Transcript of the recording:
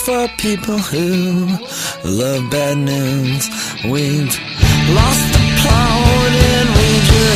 for people who love bad news. We've lost the plot and we just